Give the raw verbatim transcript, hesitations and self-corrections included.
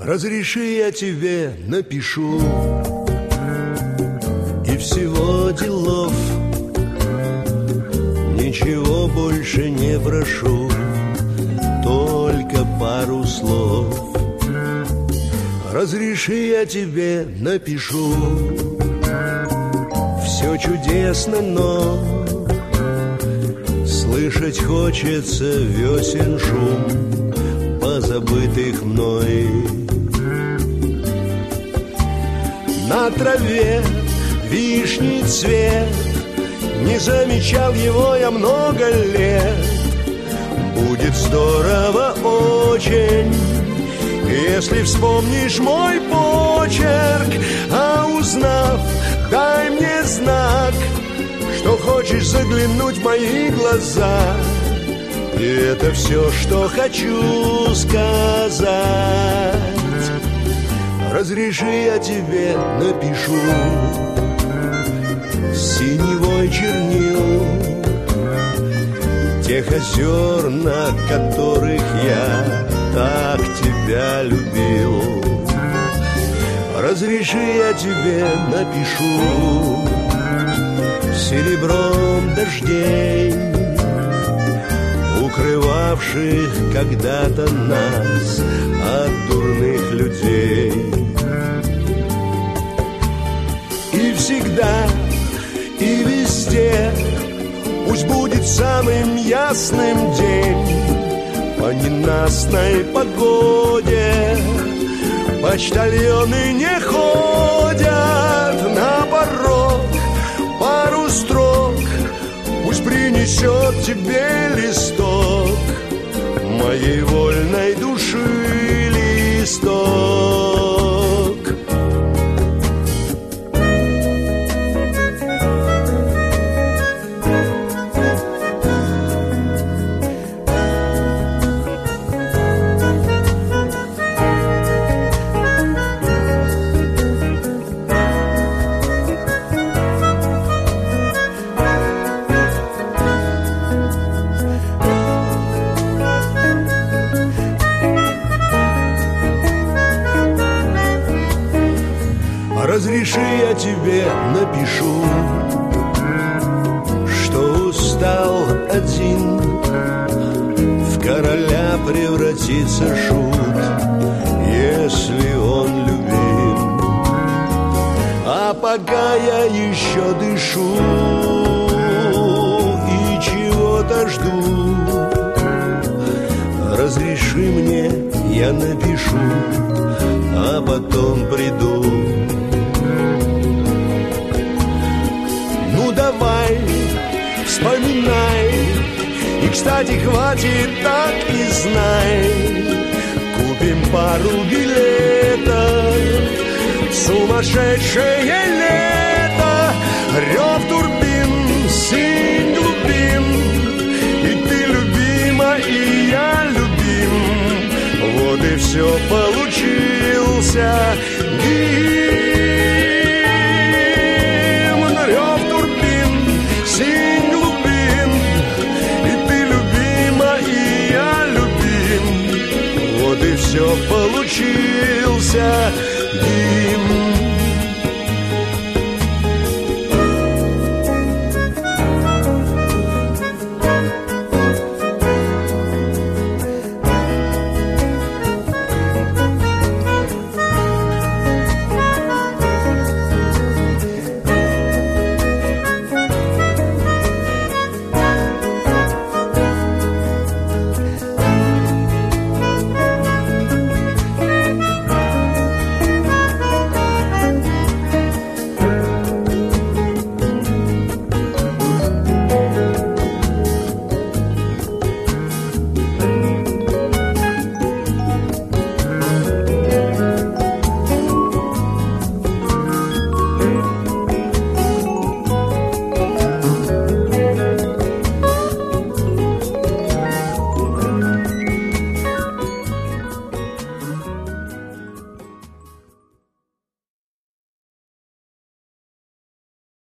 Разреши, я тебе напишу, и всего делов ничего больше не прошу, только пару слов. Разреши, я тебе напишу, все чудесно, но слышать хочется весен шум позабытых мной. На траве вишний цвет, не замечал его я много лет. Будет здорово очень, если вспомнишь мой почерк, а узнав, дай мне знак, что хочешь заглянуть в мои глаза. И это все, что хочу сказать. Разреши, я тебе напишу синевой чернил тех озер, на которых я так тебя любил. Разреши, я тебе напишу серебром дождей, укрывавших когда-то нас от дурных людей. И всегда, и везде пусть будет самым ясным день. По ненастной погоде почтальоны не ходят на порог. Пару строк пусть принесет тебе листок моей вольной души, листок. Разреши, я тебе напишу, что устал один в короля превратиться шут, если он любим. А пока я еще дышу и чего-то жду, разреши мне, я напишу, а потом приду. Давай, вспоминай, и, кстати, хватит так и знай. Купим пару билетов, сумасшедшее лето, рев турбин, синь глубин, и ты любима, и я любим. Вот и все получился.